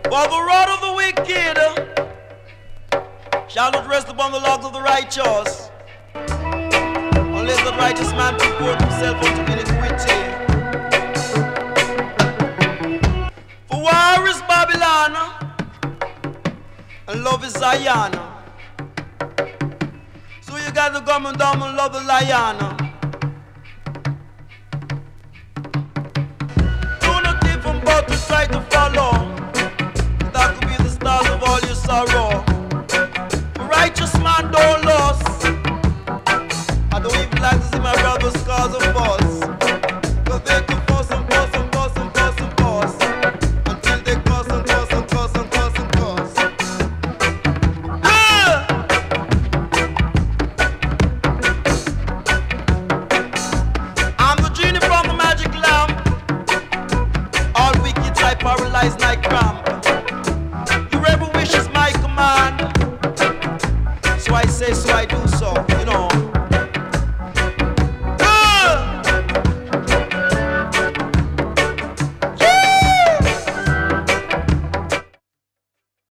For the rod of the wicked shall not rest upon the logs of the righteous, unless the righteous man put forth himself unto iniquity. For war is Babylon, and love is Zion. So you got to come and down and love the lion. Do not even but to try to follow. That could be the stars of all your sorrow. A righteous man don't lose. I don't even like to see my brother's cause of fuss. Cause they can fuss and fuss and fuss and fuss and fuss until they cuss and cuss and cuss and cuss and cuss. I'm the genie from the magic lamp. All wicked I paralyze like cramp.